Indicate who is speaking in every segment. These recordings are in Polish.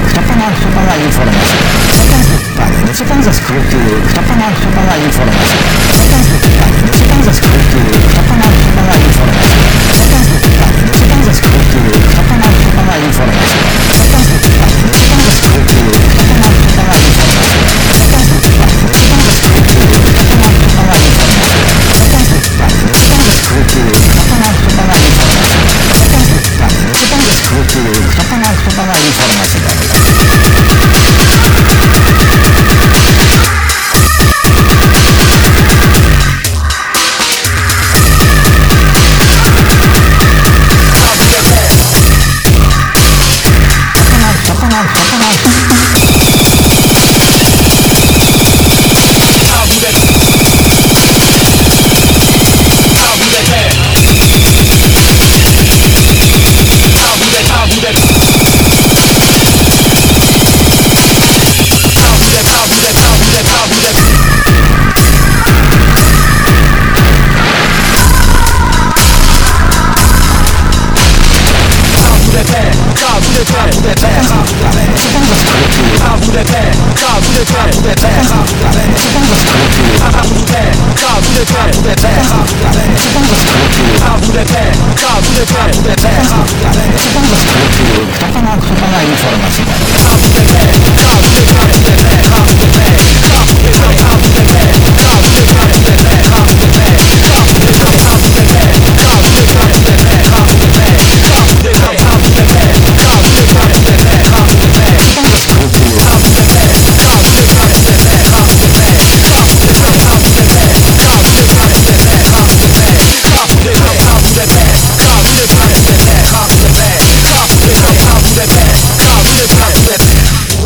Speaker 1: kto pana informacje? Panie, no co pan za skróty? Kto pana informacje? Panie, no co pan za skróty? Kto pana informacje? Panie, no co pan za skróty? Kto pana informacje? Panie, no co pan za skróty? Kto pana informacje? Panie, no co pan za skróty? Kto pana informacje? Panie, no co pan za skróty? Kto pana informacje? Panie, no co pan za skróty? Kto pana informacje?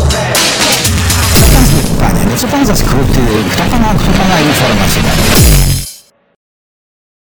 Speaker 1: Panie, no co pan za skróty? Kto pana informacje?